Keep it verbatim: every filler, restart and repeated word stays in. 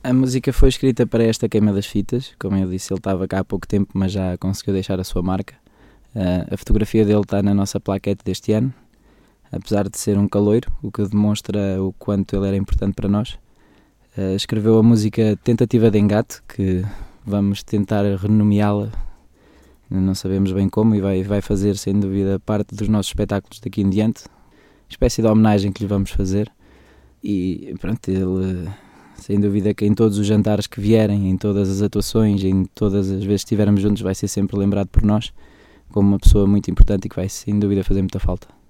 A música foi escrita para esta queima das fitas. Como eu disse, ele estava cá há pouco tempo, mas já conseguiu deixar a sua marca. Uh, a fotografia dele está na nossa plaquete deste ano, apesar de ser um caloiro, o que demonstra o quanto ele era importante para nós. Uh, escreveu a música Tentativa de Engate, que vamos tentar renomeá-la, não sabemos bem como, e vai, vai fazer sem dúvida parte dos nossos espetáculos daqui em diante, espécie de homenagem que lhe vamos fazer. E pronto, ele, sem dúvida que em todos os jantares que vierem, em todas as atuações, em todas as vezes que estivermos juntos, vai ser sempre lembrado por nós como uma pessoa muito importante e que vai sem dúvida fazer muita falta.